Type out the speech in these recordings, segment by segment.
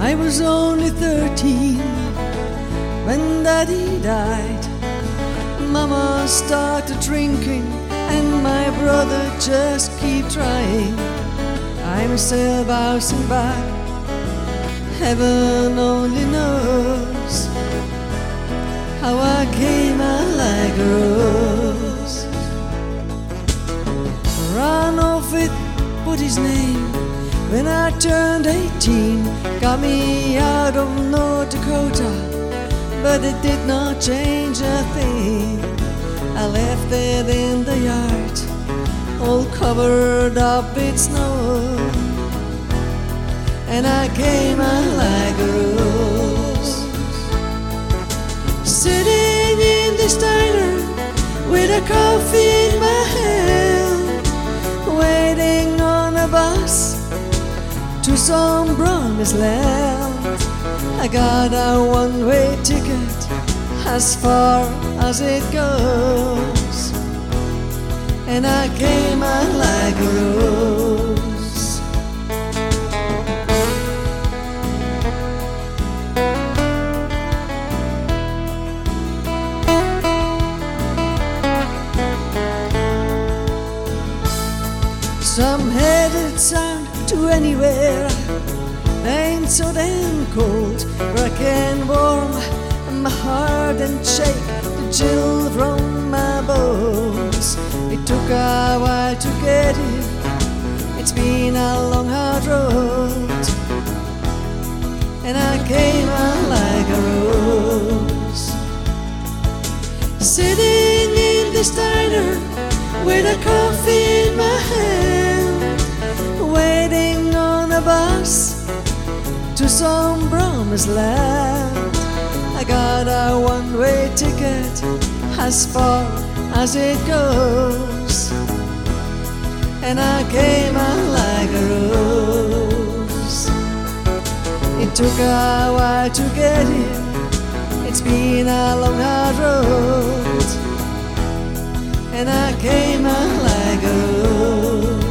I was only 13 when Daddy died. Mama started drinking and my brother just keep trying. I'm still bouncing back, heaven only knows how I came out like a rose. Ran off with Buddy's name when I turned 18, got me out of North Dakota, but it did not change a thing. I left it in the yard, all covered up with snow, and I came out like a rose. Sitting in this diner with a coffee in my hand, waiting on a bus to some promised land. I got a one-way ticket as far as it goes, and I came out like a rose. Some headed south to anywhere, ain't so damn cold, where I can warm my heart and shake the chill from my bones. It took a while to get here, it's been a long hard road, and I came out like a rose. Sitting in this diner with a coffee in my hand, waiting on a bus to some promised land. I got a one-way ticket as far as it goes, and I came out like a rose. It took a while to get here, it's been a long hard road, and I came out like a rose.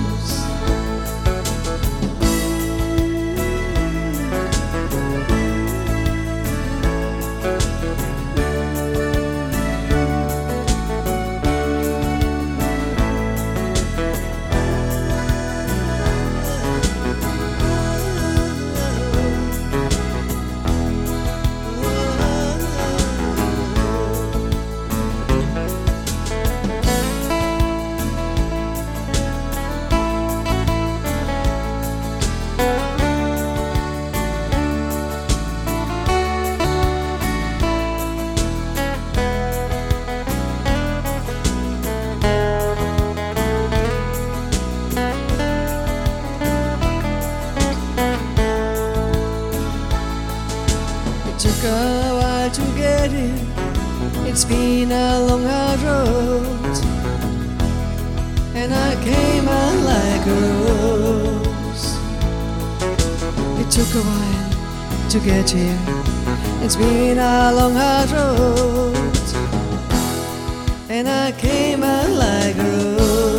Took a while to get here, it's been a long hard road, and I came out like a rose. It took a while to get here, it's been a long hard road, and I came out like a rose.